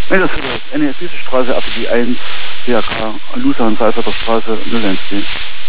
Nein, das ist NS Straße, APG 1, DRK, Lusan, Salzburger Straße, 013.